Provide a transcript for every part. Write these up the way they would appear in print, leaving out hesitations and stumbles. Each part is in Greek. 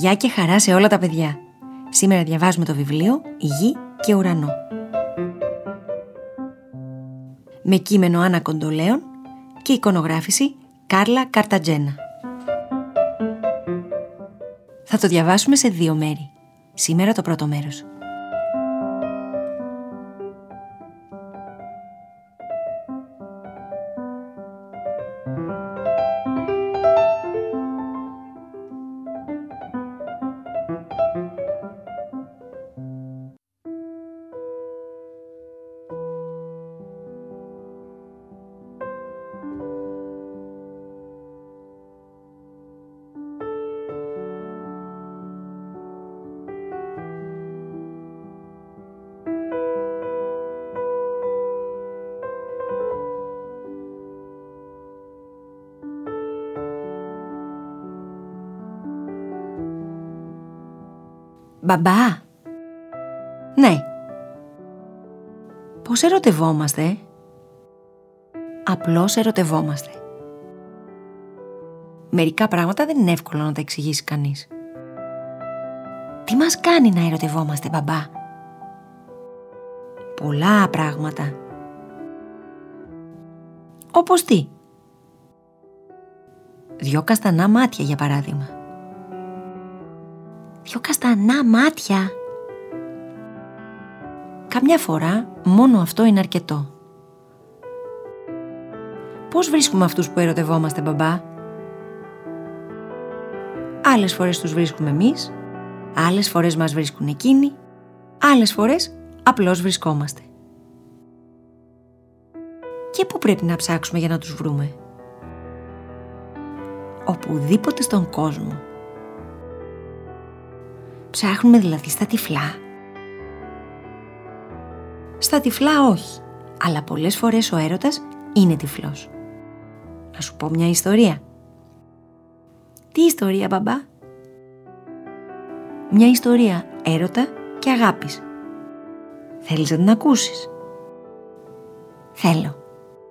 Γεια και χαρά σε όλα τα παιδιά. Σήμερα διαβάζουμε το βιβλίο «Η Γη και Ουρανό». Με κείμενο Άννα Κοντολέων και εικονογράφηση Κάρλα Καρτατζένα. Θα το διαβάσουμε σε 2 μέρη. Σήμερα το πρώτο μέρος. Μπαμπά! Ναι. Πώς ερωτευόμαστε? Απλώς ερωτευόμαστε. Μερικά πράγματα δεν είναι εύκολο να τα εξηγήσει κανείς. Τι μας κάνει να ερωτευόμαστε, μπαμπά? Πολλά πράγματα. Όπως τι? 2 καστανά μάτια, για παράδειγμα. 2 καστανά μάτια? Καμιά φορά μόνο αυτό είναι αρκετό. Πώς βρίσκουμε αυτούς που ερωτευόμαστε, μπαμπά? Άλλες φορές τους βρίσκουμε εμείς, άλλες φορές μας βρίσκουν εκείνοι, άλλες φορές απλώς βρισκόμαστε. Και πού πρέπει να ψάξουμε για να τους βρούμε? Οπουδήποτε στον κόσμο. Ψάχνουμε δηλαδή στα τυφλά? Στα τυφλά όχι, αλλά πολλές φορές ο έρωτας είναι τυφλός. Να σου πω μια ιστορία. Τι ιστορία, μπαμπά? Μια ιστορία έρωτα και αγάπης. Θέλεις να την ακούσεις? Θέλω.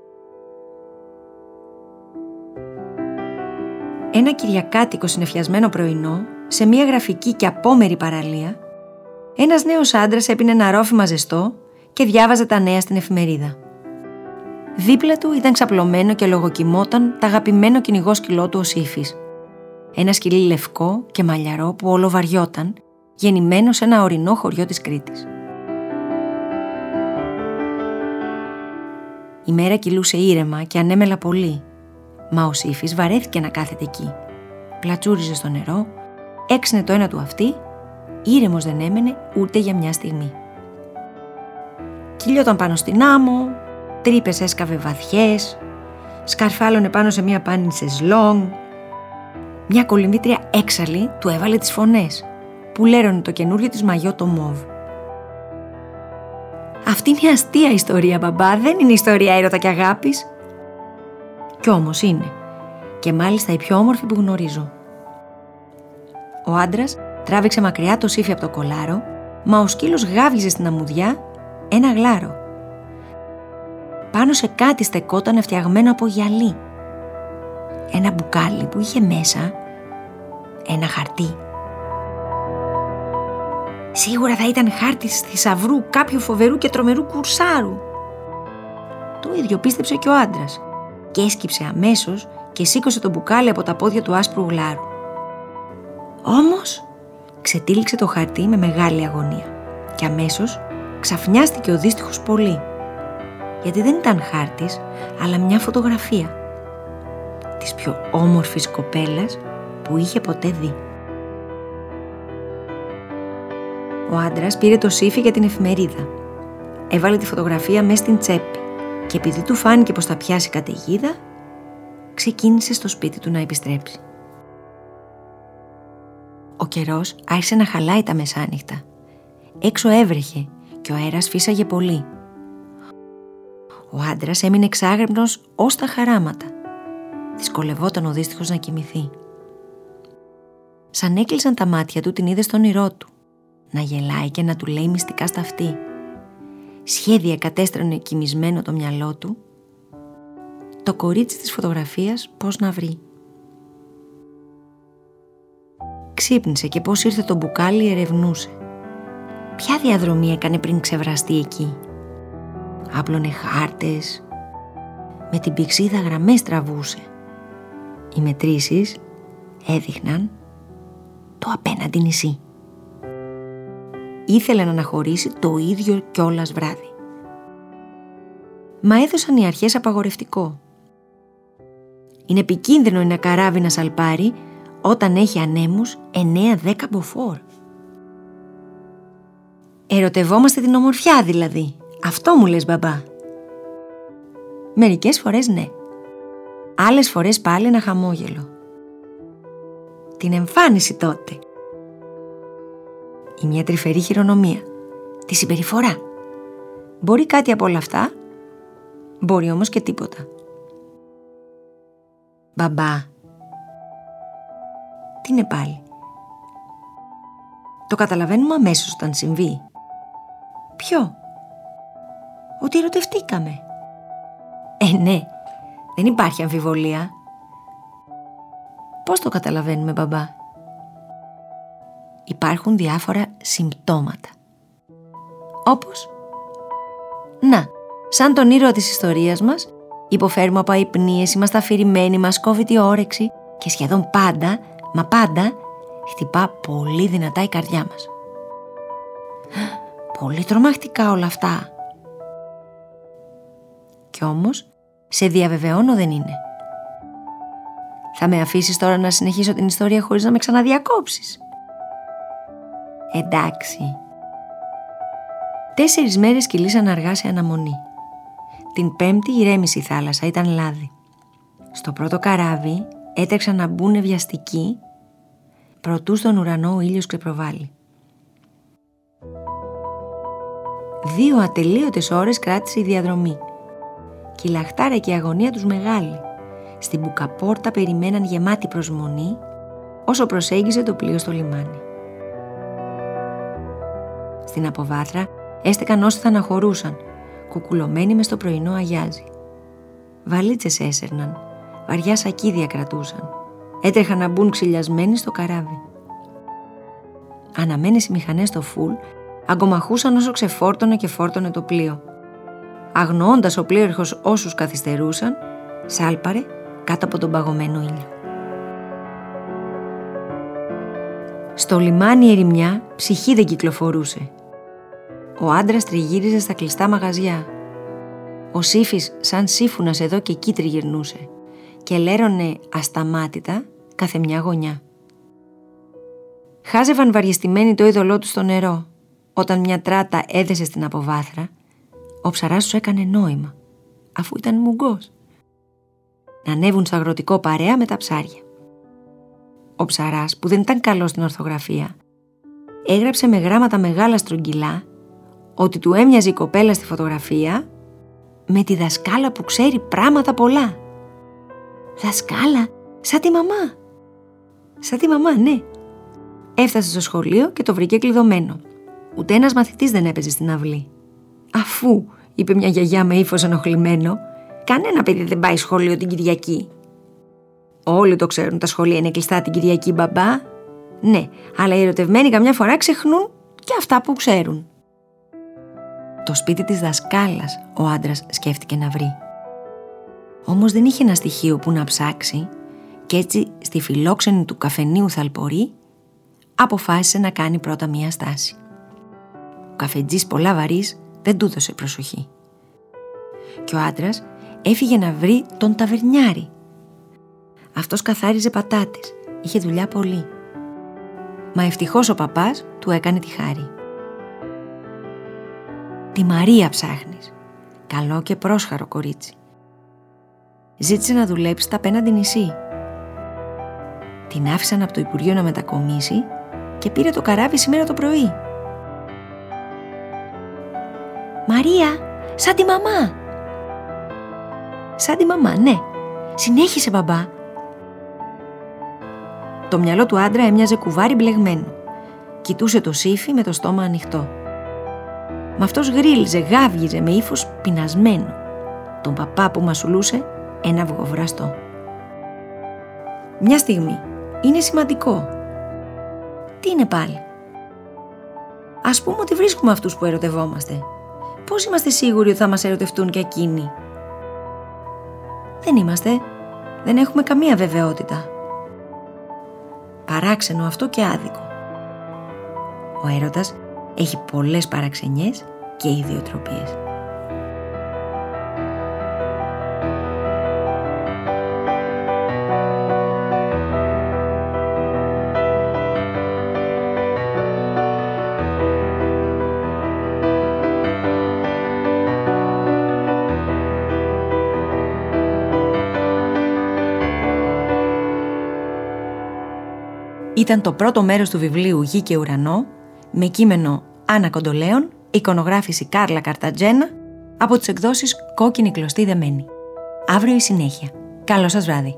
Ένα κυριακάτικο συννεφιασμένο πρωινό, σε μια γραφική και απόμερη παραλία, ένας νέος άντρας έπινε ένα ρόφημα ζεστό και διάβαζε τα νέα στην εφημερίδα. Δίπλα του ήταν ξαπλωμένο και λογοκοιμόταν το αγαπημένο κυνηγό σκυλό του ο Σύφης. Ένα σκυλί λευκό και μαλλιαρό που όλο βαριόταν, γεννημένο σε ένα ορεινό χωριό της Κρήτης. Η μέρα κυλούσε ήρεμα και ανέμελα πολύ, μα ο Σύφης βαρέθηκε να κάθεται εκεί. Πλατσούριζε στο νερό, έξινε το ένα του αυτί, ήρεμος δεν έμενε ούτε για μια στιγμή. Κυλιόταν πάνω στην άμμο, τρύπες έσκαβε βαθιές, σκαρφάλωνε πάνω σε μια πάνινη σεζλόνγκ. Μια κολυμβήτρια έξαλλη του έβαλε τις φωνές, που λέρωνε το καινούριο της μαγιό το μόβ. Αυτή είναι αστεία ιστορία, μπαμπά, δεν είναι ιστορία έρωτα και αγάπης. Κι όμως είναι, και μάλιστα η πιο όμορφη που γνωρίζω. Ο άντρας τράβηξε μακριά το Σύφι από το κολάρο, μα ο σκύλος γάβγιζε στην αμμουδιά ένα γλάρο. Πάνω σε κάτι στεκόταν φτιαγμένο από γυαλί. Ένα μπουκάλι που είχε μέσα ένα χαρτί. Σίγουρα θα ήταν χάρτης θησαυρού κάποιου φοβερού και τρομερού κουρσάρου. Το ίδιο πίστεψε και ο άντρας και έσκυψε αμέσως και σήκωσε το μπουκάλι από τα πόδια του άσπρου γλάρου. Όμως ξετύλιξε το χαρτί με μεγάλη αγωνία και αμέσως ξαφνιάστηκε ο δύστιχος πολύ, γιατί δεν ήταν χάρτης αλλά μια φωτογραφία της πιο όμορφης κοπέλας που είχε ποτέ δει. Ο άντρας πήρε το Σύφι για την εφημερίδα, έβαλε τη φωτογραφία μέσα στην τσέπη και επειδή του φάνηκε πως θα πιάσει καταιγίδα, ξεκίνησε στο σπίτι του να επιστρέψει. Ο καιρός άρχισε να χαλάει τα μεσάνυχτα. Έξω έβρεχε και ο αέρας φύσαγε πολύ. Ο άντρας έμεινε εξάγρυπνος ως τα χαράματα. Δυσκολευόταν ο δύστιχος να κοιμηθεί. Σαν έκλεισαν τα μάτια του, την είδε στον όνειρό του, να γελάει και να του λέει μυστικά στα αυτή. Σχέδια κατέστρωνε κοιμισμένο το μυαλό του, το κορίτσι της φωτογραφίας πώς να βρει. ξύπνησε και πώς ήρθε το μπουκάλι ερευνούσε. Ποια διαδρομή έκανε πριν ξεβραστεί εκεί? Άπλωνε χάρτες, με την πηξίδα γραμμές τραβούσε. Οι μετρήσεις έδειχναν το απέναντι νησί. Ήθελε να αναχωρήσει το ίδιο κιόλας βράδυ. Μα έδωσαν οι αρχές απαγορευτικό. Είναι επικίνδυνο ένα καράβι να σαλπάρει όταν έχει ανέμους 9-10 μποφόρ. Ερωτευόμαστε την ομορφιά δηλαδή. Αυτό μου λες, μπαμπά? Μερικές φορές ναι. Άλλες φορές πάλι ένα χαμόγελο. Την εμφάνιση τότε. Ή μια τρυφερή χειρονομία. Τη συμπεριφορά. Μπορεί κάτι από όλα αυτά, μπορεί όμως και τίποτα. Μπαμπά. Τι είναι πάλι? Το καταλαβαίνουμε αμέσως όταν συμβεί. Ποιο? Ότι ερωτευτήκαμε. Ναι, δεν υπάρχει αμφιβολία. Πώς το καταλαβαίνουμε, μπαμπά? Υπάρχουν διάφορα συμπτώματα. Όπως? Να, σαν τον ήρωα της ιστορίας μας, υποφέρουμε από αϊπνίες, είμαστε αφηρημένοι, μας κόβει τη όρεξη και σχεδόν πάντα, μα πάντα, χτυπά πολύ δυνατά η καρδιά μας. Πολύ τρομακτικά όλα αυτά. Κι όμως, σε διαβεβαιώνω δεν είναι. Θα με αφήσεις τώρα να συνεχίσω την ιστορία χωρίς να με ξαναδιακόψεις? Εντάξει. 4 μέρες κυλήσαν αργά σε αναμονή. Την Πέμπτη ηρέμησε η θάλασσα, ήταν λάδι. Στο πρώτο καράβι έτρεξαν να μπουν βιαστικοί, προτού στον ουρανό ο ήλιος ξεπροβάλλει. 2 ατελείωτες ώρες κράτησε η διαδρομή. Και η λαχτάρα και η αγωνία τους μεγάλη. Στην μπουκαπόρτα περιμέναν γεμάτη προσμονή όσο προσέγγιζε το πλοίο στο λιμάνι. Στην αποβάθρα έστεκαν όσοι θα αναχωρούσαν, κουκουλωμένοι μες στο πρωινό αγιάζι. Βαλίτσες έσερναν, βαριά σακίδια κρατούσαν. Έτρεχαν να μπουν ξυλιασμένοι στο καράβι. Αναμένες οι μηχανές στο φουλ αγκομαχούσαν όσο ξεφόρτωνε και φόρτωνε το πλοίο. Αγνοώντας ο πλοίαρχος όσους καθυστερούσαν, σάλπαρε κάτω από τον παγωμένο ήλιο. Στο λιμάνι η ερημιά ψυχή δεν κυκλοφορούσε. Ο άντρας τριγύριζε στα κλειστά μαγαζιά. Ο Σύφης σαν σύφουνας εδώ και εκεί τριγυρνούσε και λέρωνε ασταμάτητα κάθε μια γωνιά. Χάζευαν βαριεστημένοι το είδωλό του στο νερό. Όταν μια τράτα έδεσε στην αποβάθρα, ο ψαράς του έκανε νόημα, αφού ήταν μουγκός, να ανέβουν στο αγροτικό παρέα με τα ψάρια. Ο ψαράς, που δεν ήταν καλός στην ορθογραφία, έγραψε με γράμματα μεγάλα στρογγυλά ότι του έμοιαζε η κοπέλα στη φωτογραφία με τη δασκάλα που ξέρει πράγματα πολλά. Δασκάλα, σαν τη μαμά. Σαν τη μαμά, ναι. Έφτασε στο σχολείο και το βρήκε κλειδωμένο. Ούτε ένας μαθητής δεν έπαιζε στην αυλή. Αφού, είπε μια γιαγιά με ύφος ενοχλημένο, κανένα παιδί δεν πάει σχολείο την Κυριακή. Όλοι το ξέρουν, τα σχολεία είναι κλειστά την Κυριακή, μπαμπά. Ναι, αλλά οι ερωτευμένοι καμιά φορά ξεχνούν και αυτά που ξέρουν. Το σπίτι της δασκάλας ο άντρας σκέφτηκε να βρει. Όμως δεν είχε ένα στοιχείο που να ψάξει και έτσι στη φιλόξενη του καφενείου Θαλπορή αποφάσισε να κάνει πρώτα μία στάση. Ο καφετζής πολλά βαρύς δεν του έδωσε προσοχή. Και ο άντρας έφυγε να βρει τον ταβερνιάρη. Αυτός καθάριζε πατάτες, είχε δουλειά πολύ. Μα ευτυχώς ο παπάς του έκανε τη χάρη. Τη Μαρία ψάχνεις. Καλό και πρόσχαρο κορίτσι. Ζήτησε να δουλέψει στα απέναντι νησί. Την άφησαν από το Υπουργείο να μετακομίσει και πήρε το καράβι σήμερα το πρωί. Μαρία, σαν τη μαμά. Σαν τη μαμά, ναι. Συνέχισε, μπαμπά. Το μυαλό του άντρα έμοιαζε κουβάρι μπλεγμένο. Κοιτούσε το Σύφη με το στόμα ανοιχτό. Μα αυτός γρίλιζε, γάβγιζε με ύφος πεινασμένο. Τον παπά που μασουλούσε ένα αυγοβραστό. Μια στιγμή, είναι σημαντικό. Τι είναι πάλι? Ας πούμε ότι βρίσκουμε αυτούς που ερωτευόμαστε. Πώς είμαστε σίγουροι ότι θα μας ερωτευτούν και εκείνοι? Δεν είμαστε. Δεν έχουμε καμία βεβαιότητα. Παράξενο αυτό και άδικο. Ο έρωτας έχει πολλές παραξενιές και ιδιοτροπίες. Ήταν το πρώτο μέρος του βιβλίου «Γη και ουρανό», με κείμενο Άννα Κοντολέων, εικονογράφηση Κάρλα Καρτατζένα, από τις εκδόσεις Κόκκινη Κλωστή Δεμένη. Αύριο η συνέχεια. Καλό σας βράδυ.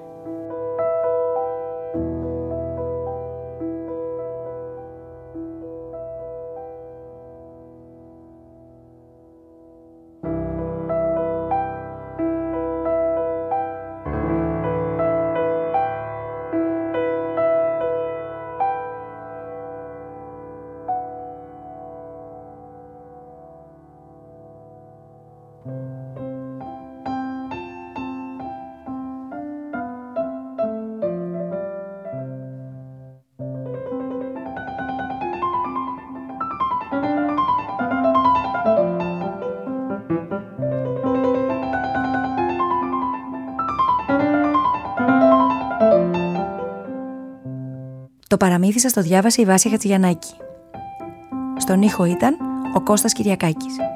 Το παραμύθι σας το διάβασε η Βάσια Χατζηγιαννάκη. Στον ήχο ήταν ο Κώστας Κυριακάκης.